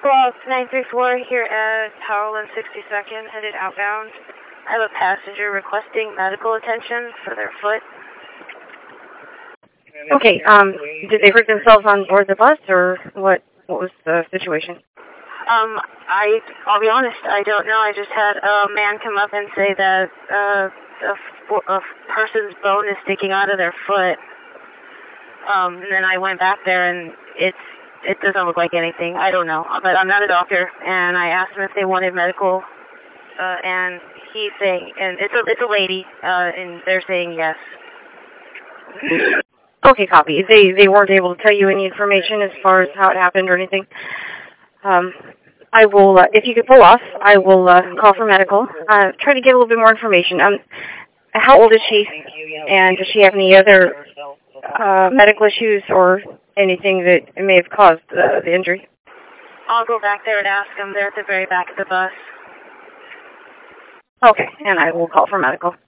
Well, 934 here at Howland 62nd, headed outbound. I have a passenger requesting medical attention for their foot. Okay, did they hurt themselves on board the bus, or what was the situation? I'll be honest, I don't know. I just had a man come up and say that a person's bone is sticking out of their foot. And then I went back there, and it doesn't look like anything. I don't know, but I'm not a doctor. And I asked them if they wanted medical, and he's saying, and it's a lady, and they're saying yes. Okay, copy. They weren't able to tell you any information as far as how it happened or anything. I will, if you could pull off, I will call for medical. Try to get a little bit more information. How old is she? And does she have any other medical issues or anything that may have caused the injury? I'll go back there and ask them. They're at the very back of the bus. Okay, and I will call for medical.